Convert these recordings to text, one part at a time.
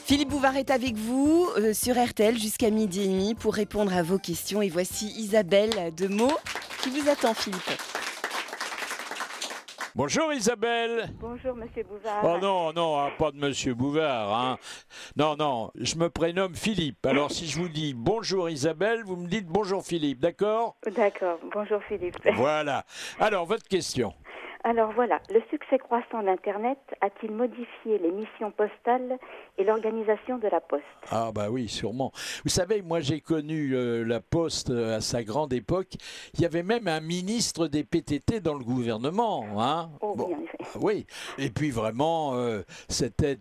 Philippe Bouvard est avec vous sur RTL jusqu'à 12h30 pour répondre à vos questions. Et voici Isabelle de Meaux qui vous attend, Philippe. Bonjour Isabelle. Bonjour Monsieur Bouvard. Oh non, pas de Monsieur Bouvard. Hein. Non, je me prénomme Philippe. Alors si je vous dis bonjour Isabelle, vous me dites bonjour Philippe, d'accord ? D'accord, bonjour Philippe. Voilà. Alors votre question. Alors voilà, le succès croissant d'Internet a-t-il modifié les missions postales et l'organisation de la Poste ? Ah bah oui, sûrement. Vous savez, moi j'ai connu la Poste à sa grande époque. Il y avait même un ministre des PTT dans le gouvernement. Hein. Oh oui, en effet. Oui, et puis vraiment, c'était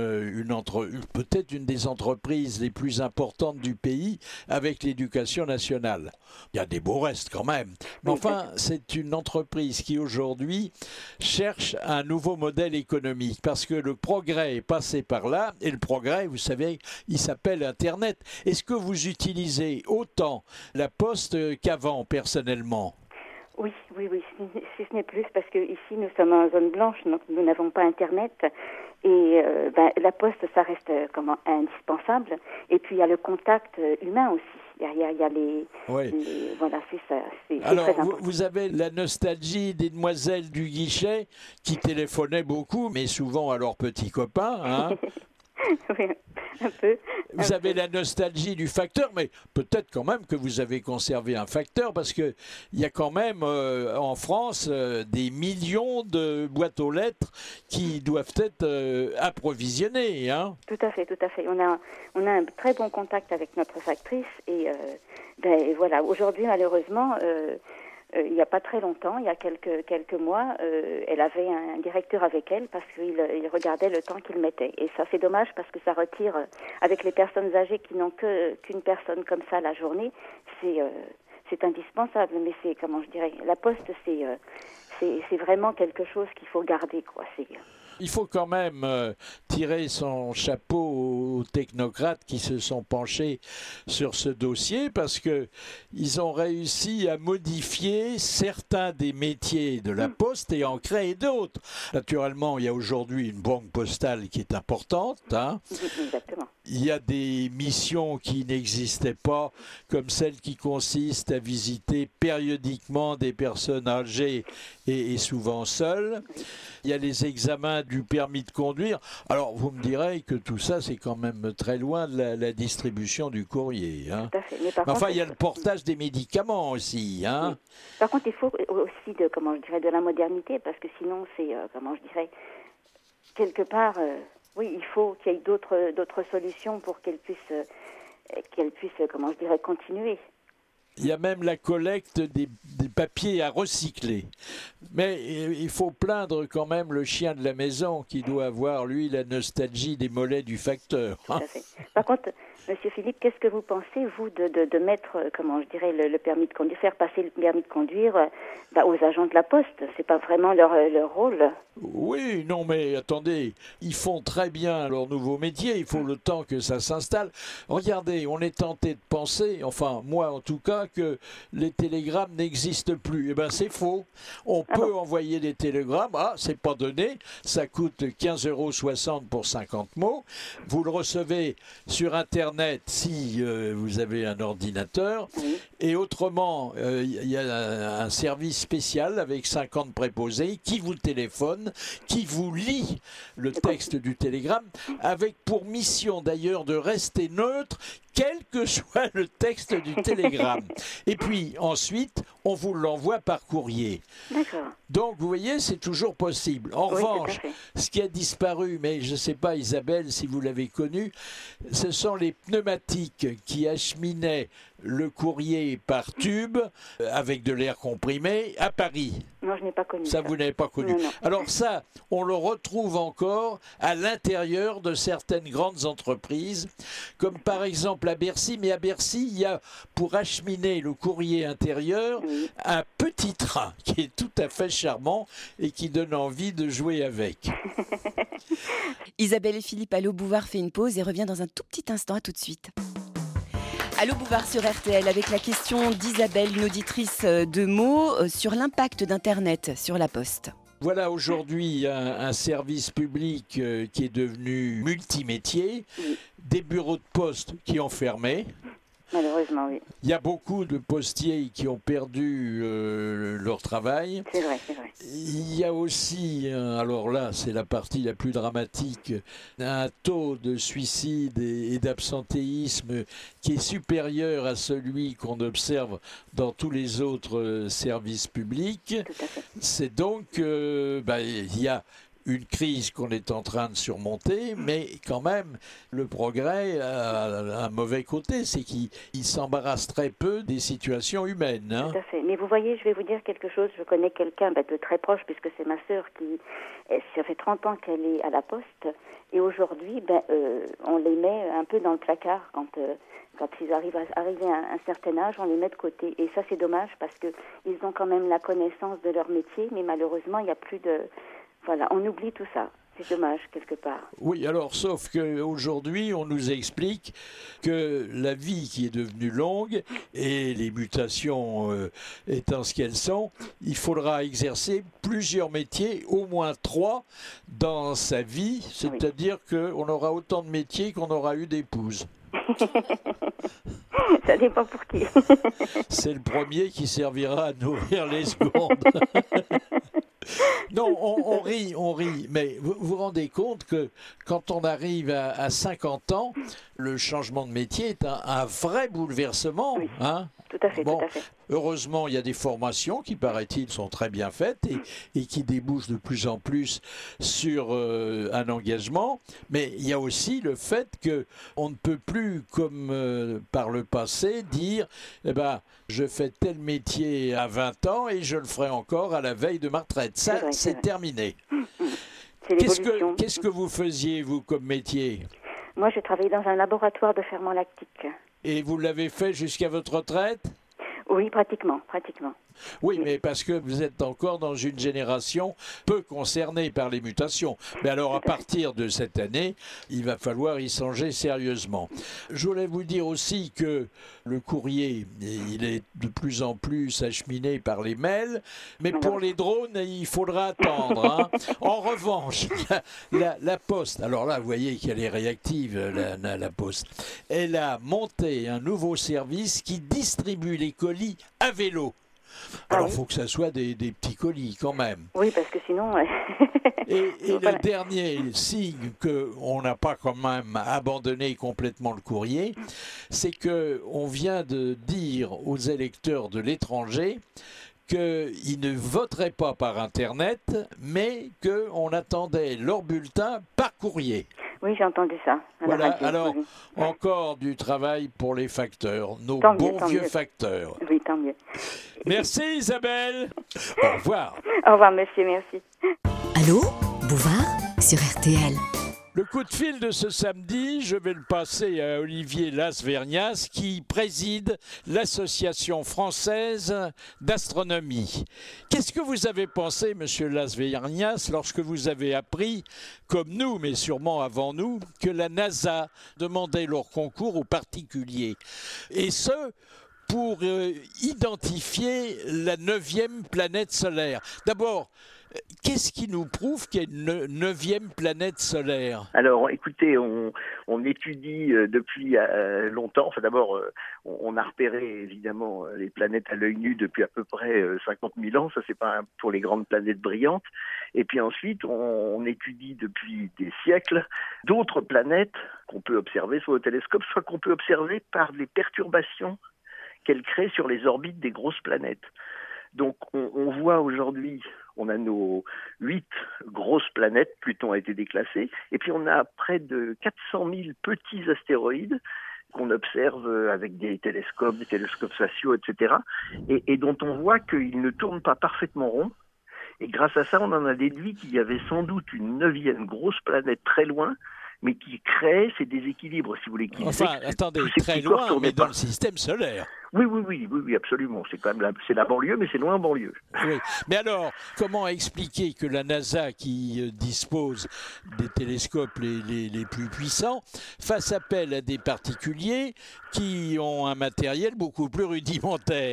peut-être une des entreprises les plus importantes du pays avec l'éducation nationale. Il y a des beaux restes quand même. Mais enfin, c'est une entreprise qui aujourd'hui cherche un nouveau modèle économique parce que le progrès est passé par là et le progrès, vous savez, il s'appelle Internet. Est-ce que vous utilisez autant la Poste qu'avant personnellement ? Oui, si ce n'est plus, parce que ici nous sommes en zone blanche, donc nous n'avons pas Internet, et la Poste, ça reste indispensable. Et puis il y a le contact humain aussi. Il y a les voilà, c'est ça. Alors, très important. vous avez la nostalgie des demoiselles du guichet qui téléphonaient beaucoup, mais souvent à leurs petits copains. Hein. Oui, un peu. Vous avez la nostalgie du facteur, mais peut-être quand même que vous avez conservé un facteur, parce qu'il y a quand même en France des millions de boîtes aux lettres qui doivent être approvisionnées. Hein. Tout à fait. On a un très bon contact avec notre factrice et voilà. Aujourd'hui, malheureusement, il n'y a pas très longtemps, il y a quelques mois, elle avait un directeur avec elle parce qu'il regardait le temps qu'il mettait. Et ça, c'est dommage parce que ça retire, avec les personnes âgées qui n'ont qu'une personne comme ça la journée, c'est indispensable. Mais c'est, la Poste, c'est vraiment quelque chose qu'il faut garder, quoi. Il faut quand même tirer son chapeau aux technocrates qui se sont penchés sur ce dossier parce qu'ils ont réussi à modifier certains des métiers de la Poste et en créer d'autres. Naturellement, il y a aujourd'hui une banque postale qui est importante. Hein. Exactement. Il y a des missions qui n'existaient pas, comme celle qui consiste à visiter périodiquement des personnes âgées et souvent seules. Il y a les examens du permis de conduire. Alors, vous me direz que tout ça, c'est quand même très loin de la distribution du courrier. Hein. Tout à fait. Mais par contre, il y a le portage des médicaments aussi. Hein. Oui. Par contre, il faut aussi de la modernité, parce que sinon, c'est, quelque part... oui, il faut qu'il y ait d'autres solutions pour qu'elle puisse continuer. Il y a même la collecte des papiers à recycler. Mais il faut plaindre quand même le chien de la maison qui doit avoir, lui, la nostalgie des mollets du facteur. Tout à fait. Par contre, Monsieur Philippe, qu'est-ce que vous pensez, vous, de mettre, le permis de conduire, faire passer le permis de conduire aux agents de la Poste ? C'est pas vraiment leur rôle. Oui, non, mais attendez, ils font très bien leur nouveau métier, il faut le temps que ça s'installe. Regardez, on est tenté de penser, enfin, moi en tout cas, que les télégrammes n'existent plus. Eh bien, c'est faux. On peut envoyer des télégrammes, c'est pas donné, ça coûte 15,60 € pour 50 mots. Vous le recevez sur Internet si vous avez un ordinateur. Et autrement, il y a un service spécial avec 50 préposés qui vous téléphone, qui vous lit le texte du télégramme, avec pour mission d'ailleurs de rester neutre, quel que soit le texte du télégramme. Et puis ensuite, on vous l'envoie par courrier. D'accord. Donc, vous voyez, c'est toujours possible. En revanche, ce qui a disparu, mais je ne sais pas, Isabelle, si vous l'avez connu, ce sont les pneumatiques qui acheminaient le courrier par tube avec de l'air comprimé à Paris. Non, je n'ai pas connu. Ça, vous n'avez pas connu. Non. Alors ça, on le retrouve encore à l'intérieur de certaines grandes entreprises, comme par exemple à Bercy. Mais à Bercy, il y a, pour acheminer le courrier intérieur, un petit train qui est tout à fait charmant et qui donne envie de jouer avec. Isabelle et Philippe, Allô Bouvard fait une pause et revient dans un tout petit instant. À tout de suite. Allô Bouvard sur RTL avec la question d'Isabelle, une auditrice de Meaux, sur l'impact d'Internet sur la Poste. Voilà aujourd'hui un service public qui est devenu multimétier, Oui. des bureaux de poste qui ont fermé. Malheureusement, oui. Il y a beaucoup de postiers qui ont perdu leur travail. C'est vrai, c'est vrai. Il y a aussi, alors là c'est la partie la plus dramatique, un taux de suicide et d'absentéisme qui est supérieur à celui qu'on observe dans tous les autres services publics. Tout à fait. C'est donc, il y a une crise qu'on est en train de surmonter, mais quand même, le progrès a un mauvais côté, c'est qu'il s'embarrasse très peu des situations humaines. Hein. Tout à fait. Mais vous voyez, je vais vous dire quelque chose. Je connais quelqu'un de très proche, puisque c'est ma sœur ça fait 30 ans qu'elle est à la poste. Et aujourd'hui, on les met un peu dans le placard quand ils arrivent à un certain âge, on les met de côté. Et ça, c'est dommage parce qu'ils ont quand même la connaissance de leur métier, mais malheureusement, il n'y a plus de... Voilà, on oublie tout ça. C'est dommage, quelque part. Oui, alors, sauf qu'aujourd'hui, on nous explique que la vie qui est devenue longue et les mutations étant ce qu'elles sont, il faudra exercer plusieurs métiers, au moins 3, dans sa vie. C'est-à-dire qu'on aura autant de métiers qu'on aura eu d'épouses. Ça dépend pour qui. C'est le premier qui servira à nourrir les secondes. Non, on rit, mais vous vous rendez compte que quand on arrive à 50 ans, le changement de métier est un vrai bouleversement. Oui, hein. Tout à fait, tout à fait. Heureusement, il y a des formations qui, paraît-il, sont très bien faites et qui débouchent de plus en plus sur un engagement. Mais il y a aussi le fait qu'on ne peut plus, comme par le passé, dire je fais tel métier à 20 ans et je le ferai encore à la veille de ma retraite. Ça, c'est terminé. C'est l'évolution. Qu'est-ce que vous faisiez, vous, comme métier? Moi, j'ai travaillé dans un laboratoire de ferment lactique. Et vous l'avez fait jusqu'à votre retraite? Oui, pratiquement. Oui, mais parce que vous êtes encore dans une génération peu concernée par les mutations. Mais alors, à partir de cette année, il va falloir y songer sérieusement. Je voulais vous dire aussi que le courrier, il est de plus en plus acheminé par les mails, mais pour les drones, il faudra attendre. Hein. En revanche, la Poste, alors là, vous voyez qu'elle est réactive, la Poste, elle a monté un nouveau service qui distribue les colis à vélo. Alors, il faut que ça soit des petits colis quand même. Oui, parce que sinon... Et le dernier signe qu'on n'a pas quand même abandonné complètement le courrier, c'est qu'on vient de dire aux électeurs de l'étranger qu'ils ne voteraient pas par Internet, mais qu'on attendait leur bulletin par courrier. Oui, j'ai entendu ça. Voilà, alors, encore du travail pour les facteurs, nos bons vieux facteurs. Oui, tant mieux. Merci Isabelle. Au revoir. Au revoir, monsieur, merci. Allô, Bouvard sur RTL. Le coup de fil de ce samedi, je vais le passer à Olivier Lasvergnas qui préside l'Association française d'astronomie. Qu'est-ce que vous avez pensé, monsieur Lasvergnas, lorsque vous avez appris, comme nous, mais sûrement avant nous, que la NASA demandait leur concours aux particuliers? Et ce, pour identifier la 9e planète solaire. D'abord, qu'est-ce qui nous prouve qu'il y a une 9e planète solaire? Alors, écoutez, on étudie depuis longtemps. Enfin, d'abord, on a repéré évidemment les planètes à l'œil nu depuis à peu près 50 000 ans. Ça, c'est pas pour les grandes planètes brillantes. Et puis ensuite, on étudie depuis des siècles d'autres planètes qu'on peut observer sur le télescope, soit qu'on peut observer par les perturbations qu'elles créent sur les orbites des grosses planètes. Donc, on voit aujourd'hui, on a nos 8 grosses planètes, Pluton a été déclassé, et puis on a près de 400 000 petits astéroïdes qu'on observe avec des télescopes spatiaux, etc., et dont on voit qu'ils ne tournent pas parfaitement rond. Et grâce à ça, on en a déduit qu'il y avait sans doute une 9e grosse planète très loin, mais qui crée ces déséquilibres, si vous voulez. Enfin, attendez, très loin, mais dans le système solaire. Oui, absolument. C'est quand même c'est la banlieue, mais c'est loin en banlieue. Oui. Mais alors, comment expliquer que la NASA, qui dispose des télescopes les plus puissants, fasse appel à des particuliers qui ont un matériel beaucoup plus rudimentaire?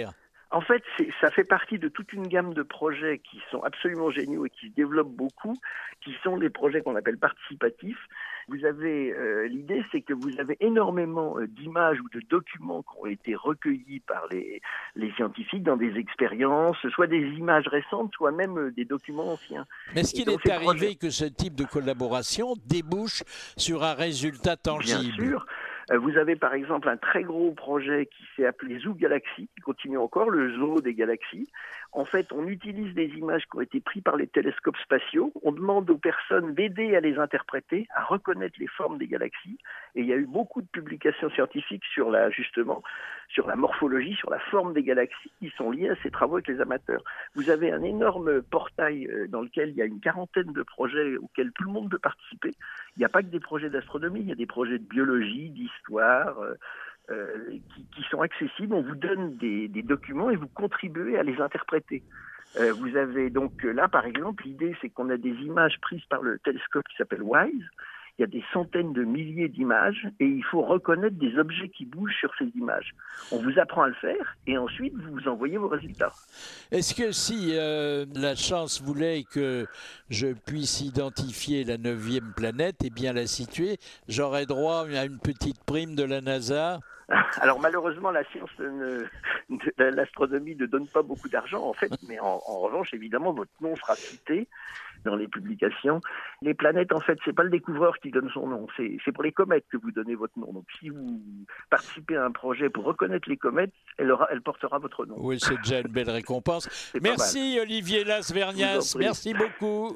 En fait, ça fait partie de toute une gamme de projets qui sont absolument géniaux et qui se développent beaucoup, qui sont les projets qu'on appelle participatifs. Vous avez l'idée, c'est que vous avez énormément d'images ou de documents qui ont été recueillis par les scientifiques dans des expériences, soit des images récentes, soit même des documents anciens. Mais est-ce qu'il est arrivé que ce type de collaboration débouche sur un résultat tangible? Bien sûr. Vous avez par exemple un très gros projet qui s'est appelé Zoo Galaxy, qui continue encore, le zoo des galaxies. En fait, on utilise des images qui ont été prises par les télescopes spatiaux. On demande aux personnes d'aider à les interpréter, à reconnaître les formes des galaxies. Et il y a eu beaucoup de publications scientifiques sur la morphologie, sur la forme des galaxies qui sont liées à ces travaux avec les amateurs. Vous avez un énorme portail dans lequel il y a une quarantaine de projets auxquels tout le monde peut participer. Il n'y a pas que des projets d'astronomie, il y a des projets de biologie, d'histoire, qui sont accessibles. On vous donne des documents et vous contribuez à les interpréter. Vous avez donc là, par exemple, l'idée, c'est qu'on a des images prises par le télescope qui s'appelle WISE. Il y a des centaines de milliers d'images et il faut reconnaître des objets qui bougent sur ces images. On vous apprend à le faire et ensuite vous envoyez vos résultats. Est-ce que si la chance voulait que je puisse identifier la 9e planète et bien la situer, j'aurais droit à une petite prime de la NASA ? Alors malheureusement, la science l'astronomie ne donne pas beaucoup d'argent en fait, mais en revanche, évidemment, votre nom sera cité dans les publications. Les planètes, en fait, c'est pas le découvreur qui donne son nom, c'est pour les comètes que vous donnez votre nom. Donc si vous participez à un projet pour reconnaître les comètes, elle portera votre nom. Oui, c'est déjà une belle récompense. Merci Olivier Las-Vergnas, merci beaucoup.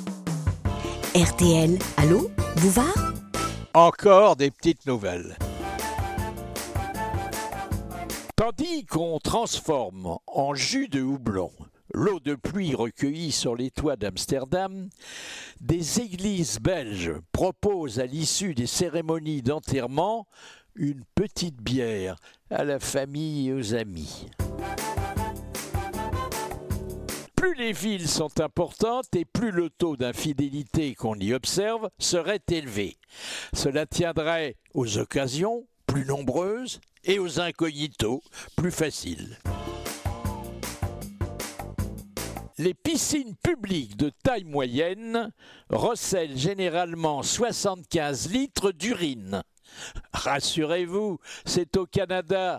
RTL, allô, Bouvard ? Encore des petites nouvelles. Tandis qu'on transforme en jus de houblon l'eau de pluie recueillie sur les toits d'Amsterdam, des églises belges proposent à l'issue des cérémonies d'enterrement une petite bière à la famille et aux amis. Plus les villes sont importantes et plus le taux d'infidélité qu'on y observe serait élevé. Cela tiendrait aux occasions plus nombreuses et aux incognitos plus faciles. Les piscines publiques de taille moyenne recèlent généralement 75 litres d'urine. Rassurez-vous, c'est au Canada.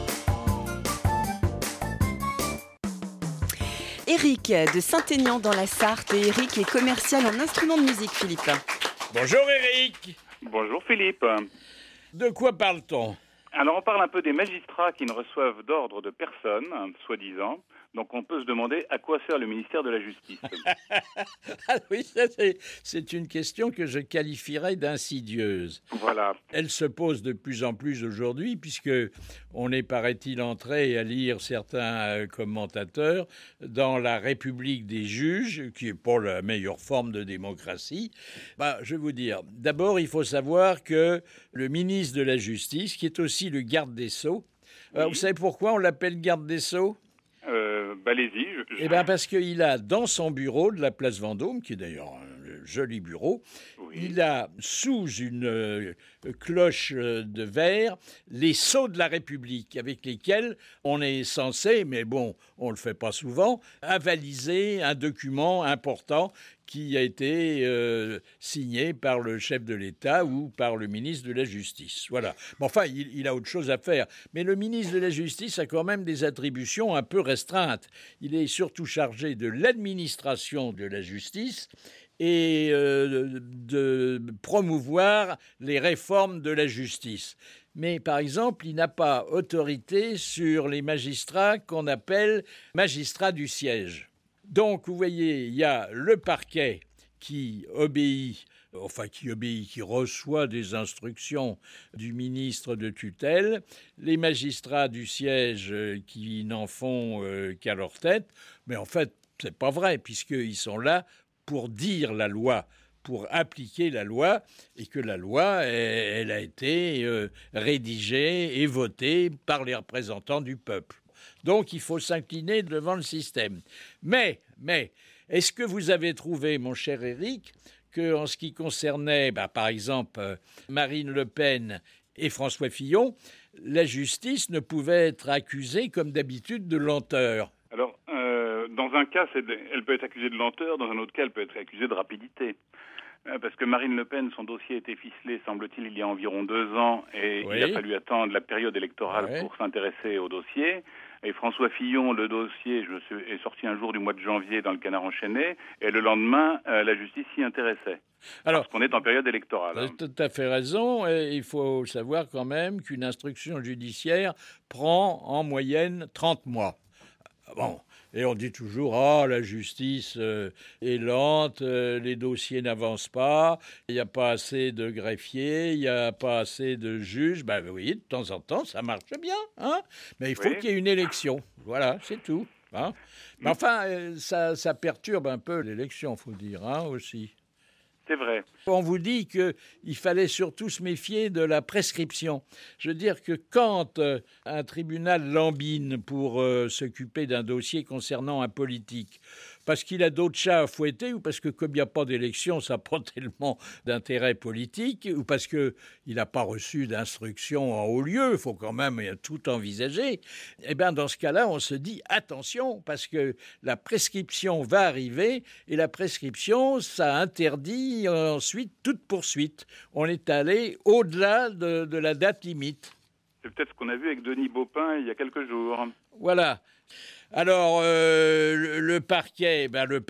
Éric de Saint-Aignan dans la Sarthe, et Éric est commercial en instruments de musique, Philippe. Bonjour Éric. Bonjour Philippe. De quoi parle-t-on ? Alors on parle un peu des magistrats qui ne reçoivent d'ordre de personne, soi-disant. Donc on peut se demander à quoi sert le ministère de la Justice. Ah oui, ça, c'est une question que je qualifierais d'insidieuse. Voilà. Elle se pose de plus en plus aujourd'hui, puisque on est, paraît-il, entré à lire certains commentateurs dans la République des juges, qui est pas la meilleure forme de démocratie. Je vais vous dire, d'abord, il faut savoir que le ministre de la Justice, qui est aussi le garde des Sceaux, Oui. Vous savez pourquoi on l'appelle garde des Sceaux ? Allez-y. Eh bien, parce qu'il a dans son bureau de la place Vendôme, qui est d'ailleurs un joli bureau, Oui. il a sous une cloche de verre les sceaux de la République, avec lesquels on est censé, mais bon, on ne le fait pas souvent, avaliser un document important qui a été signé par le chef de l'État ou par le ministre de la Justice. Voilà. Bon, enfin, il a autre chose à faire. Mais le ministre de la Justice a quand même des attributions un peu restreintes. Il est surtout chargé de l'administration de la justice et de promouvoir les réformes de la justice. Mais par exemple, il n'a pas autorité sur les magistrats qu'on appelle magistrats du siège. Donc, vous voyez, il y a le parquet qui reçoit des instructions du ministre de tutelle, les magistrats du siège qui n'en font qu'à leur tête. Mais en fait, c'est pas vrai, puisqu'ils sont là pour dire la loi, pour appliquer la loi, et que la loi, elle a été rédigée et votée par les représentants du peuple. Donc, il faut s'incliner devant le système. Mais, est-ce que vous avez trouvé, mon cher Éric, qu'en ce qui concernait, par exemple, Marine Le Pen et François Fillon, la justice ne pouvait être accusée comme d'habitude de lenteur. Alors, dans un cas, elle peut être accusée de lenteur, dans un autre cas, elle peut être accusée de rapidité. Parce que Marine Le Pen, son dossier a été ficelé, semble-t-il, il y a environ 2 ans, et il a fallu attendre la période électorale pour s'intéresser au dossier. Et François Fillon, le dossier est sorti un jour du mois de janvier dans le Canard enchaîné, et le lendemain, la justice s'y intéressait. Alors, parce qu'on est en période électorale. Vous avez tout à fait raison, et il faut savoir quand même qu'une instruction judiciaire prend en moyenne 30 mois. Bon. Et on dit toujours, la justice est lente, les dossiers n'avancent pas, il n'y a pas assez de greffiers, il n'y a pas assez de juges. Ben oui, de temps en temps, ça marche bien, hein. Mais il faut qu'il y ait une élection. Voilà, c'est tout. Hein. Mais enfin, ça perturbe un peu l'élection, il faut dire, hein, aussi. C'est vrai. On vous dit qu'il fallait surtout se méfier de la prescription. Je veux dire que quand un tribunal lambine pour s'occuper d'un dossier concernant un politique, parce qu'il a d'autres chats à fouetter ou parce que comme il n'y a pas d'élection, ça n'a pas tellement d'intérêt politique ou parce qu'il n'a pas reçu d'instruction en haut lieu, il faut quand même tout envisager, eh bien dans ce cas-là, on se dit attention parce que la prescription va arriver et la prescription, ça interdit ensuite toute poursuite. On est allé au-delà de la date limite. C'est peut-être ce qu'on a vu avec Denis Baupin il y a quelques jours. Voilà. Alors, le parquet,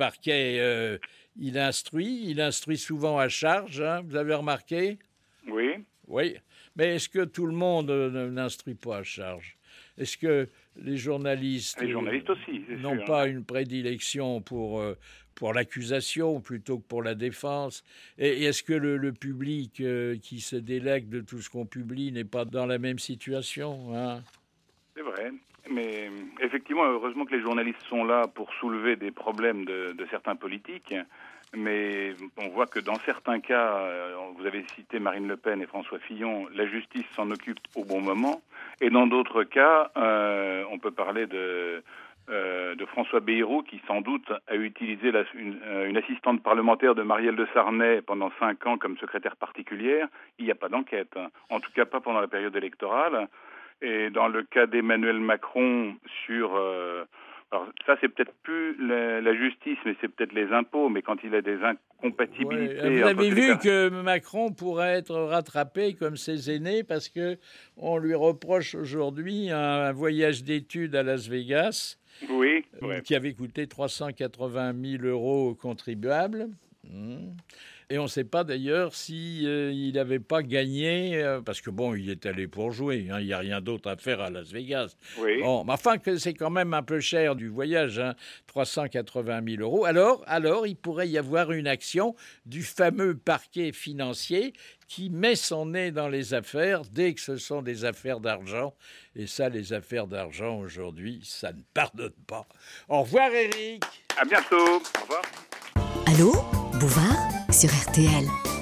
il instruit souvent à charge, hein, vous avez remarqué ? Oui. Oui, mais est-ce que tout le monde n'instruit pas à charge ? Est-ce que les journalistes aussi, n'ont pas une prédilection pour l'accusation plutôt que pour la défense ? Et est-ce que le public qui se délègue de tout ce qu'on publie n'est pas dans la même situation, hein ? C'est vrai. Mais effectivement, heureusement que les journalistes sont là pour soulever des problèmes de certains politiques. Mais on voit que dans certains cas, vous avez cité Marine Le Pen et François Fillon, la justice s'en occupe au bon moment. Et dans d'autres cas, on peut parler de François Bayrou, qui sans doute a utilisé une assistante parlementaire de Marielle de Sarney pendant 5 ans comme secrétaire particulière. Il n'y a pas d'enquête, en tout cas pas pendant la période électorale. Et dans le cas d'Emmanuel Macron sur... alors ça, c'est peut-être plus la justice, mais c'est peut-être les impôts. Mais quand il a des incompatibilités... Ouais. Vous avez vu que Macron pourrait être rattrapé comme ses aînés parce qu'on lui reproche aujourd'hui un voyage d'études à Las Vegas qui avait coûté 380 000 € aux contribuables. Et on ne sait pas d'ailleurs il n'avait pas gagné, parce que bon, il est allé pour jouer, hein, il n'y a rien d'autre à faire à Las Vegas. Oui. Bon, mais enfin, que c'est quand même un peu cher du voyage, hein, 380 000 €. Alors, il pourrait y avoir une action du fameux parquet financier qui met son nez dans les affaires dès que ce sont des affaires d'argent. Et ça, les affaires d'argent aujourd'hui, ça ne pardonne pas. Au revoir, Eric. À bientôt. Au revoir. Allô, Bouvard sur RTL.